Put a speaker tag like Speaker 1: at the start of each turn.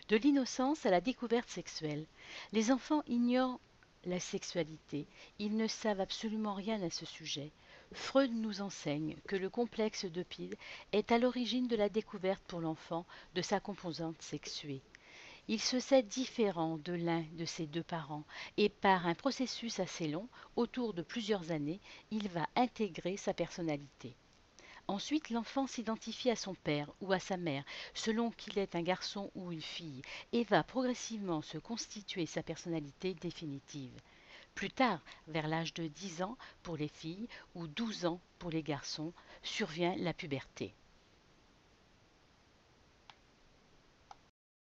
Speaker 1: De l'innocence à la découverte sexuelle. Les enfants ignorent la sexualité. Ils ne savent absolument rien à ce sujet. Freud nous enseigne que le complexe d'Oedipe est à l'origine de la découverte pour l'enfant de sa composante sexuée. Il se sait différent de l'un de ses deux parents et par un processus assez long, autour de plusieurs années, il va intégrer sa personnalité. Ensuite, l'enfant s'identifie à son père ou à sa mère, selon qu'il est un garçon ou une fille, et va progressivement se constituer sa personnalité définitive. Plus tard, vers l'âge de 10 ans pour les filles ou 12 ans pour les garçons, survient la puberté.